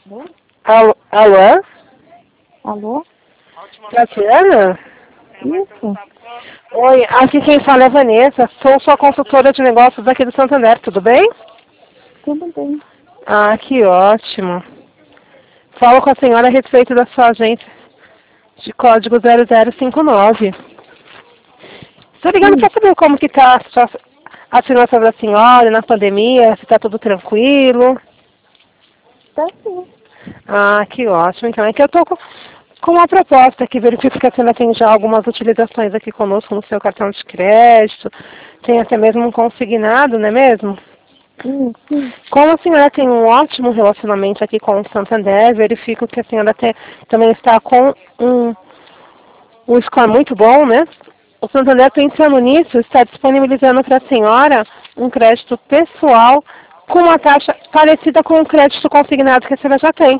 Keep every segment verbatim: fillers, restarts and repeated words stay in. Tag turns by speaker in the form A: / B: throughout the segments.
A: Alô?
B: Alô? Alô?
A: Alô?
B: Tatiana?
A: Isso?
B: Oi, aqui quem fala é a Vanessa. Sou sua consultora de negócios aqui do Santander, tudo bem?
A: Tudo bem.
B: Ah, que ótimo. Falo com a senhora a respeito da sua agência de código zero zero cinco nove. Estou ligando
A: Sim,
B: para saber como que está a, sua- a finança da senhora na pandemia, se está tudo tranquilo.
A: tá sim.
B: Ah, que ótimo. Então, é que eu estou com, com uma proposta que verifica que a senhora tem já algumas utilizações aqui conosco no seu cartão de crédito. Tem até mesmo um consignado, não é mesmo?
A: Sim, sim.
B: Como a senhora tem um ótimo relacionamento aqui com o Santander, verifico que a senhora te- também está com um, um score muito bom, né? O Santander, pensando nisso, está disponibilizando para a senhora um crédito pessoal com uma taxa parecida com o crédito consignado que a senhora já tem.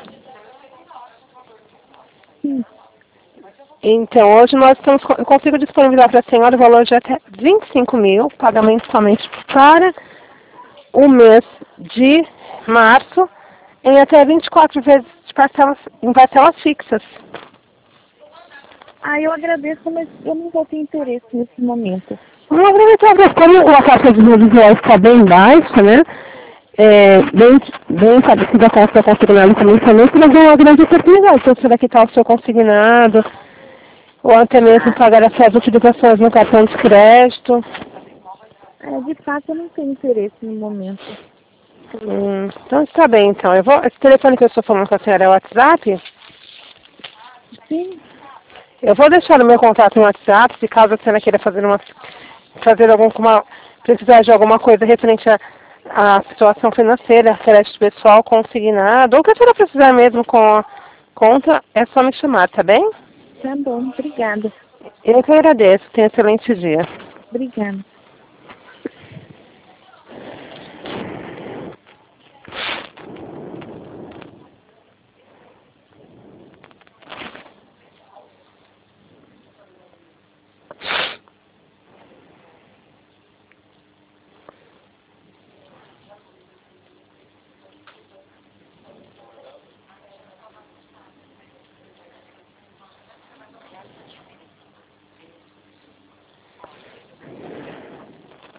A: Sim.
B: Então, hoje nós estamos, eu consigo disponibilizar para a senhora o valor de até vinte e cinco mil, pagamento somente para o mês de março, em até vinte e quatro vezes de parcelas, em parcelas fixas.
A: Ah, eu agradeço, mas eu não vou ter interesse nesse momento.
B: Vamos aproveitar para como a taxa de juros reais está bem baixa, né? É, bem, bem parecida com o seu consignado também, mas é uma grande oportunidade. Então, você vai quitar o seu consignado, ou até mesmo
A: Ah,
B: pagar as suas utilizações no cartão de crédito.
A: é, de fato eu não tenho interesse no momento.
B: Hum, então está bem, então. Eu vou, esse telefone que eu estou falando com a senhora é o WhatsApp?
A: Sim,
B: Eu vou deixar o meu contato no WhatsApp, se caso a senhora queira fazer uma, fazer alguma, precisar de alguma coisa referente à à situação financeira, crédito pessoal, consignado, ou que a senhora precisar mesmo com a conta, é só me chamar, tá bem?
A: tá bom. Obrigada.
B: Eu que agradeço. Tenha um excelente dia.
A: Obrigada.